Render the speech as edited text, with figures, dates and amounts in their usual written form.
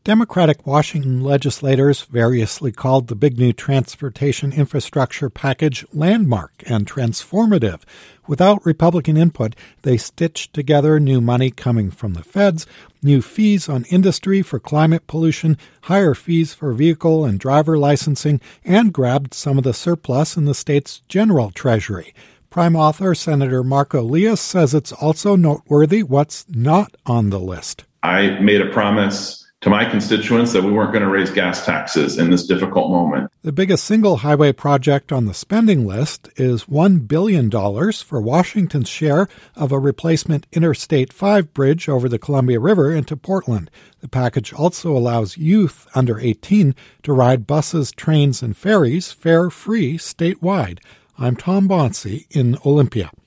Democratic Washington legislators variously called the big new transportation infrastructure package landmark and transformative. Without Republican input, they stitched together new money coming from the feds, new fees on industry for climate pollution, higher fees for vehicle and driver licensing, and grabbed some of the surplus in the state's general treasury. Prime author Senator Marco Lias says it's also noteworthy what's not on the list. I made a promise to my constituents that we weren't going to raise gas taxes in this difficult moment. The biggest single highway project on the spending list is $1 billion for Washington's share of a replacement Interstate 5 bridge over the Columbia River into Portland. The package also allows youth under 18 to ride buses, trains, and ferries fare-free statewide. I'm Tom Bonsi in Olympia.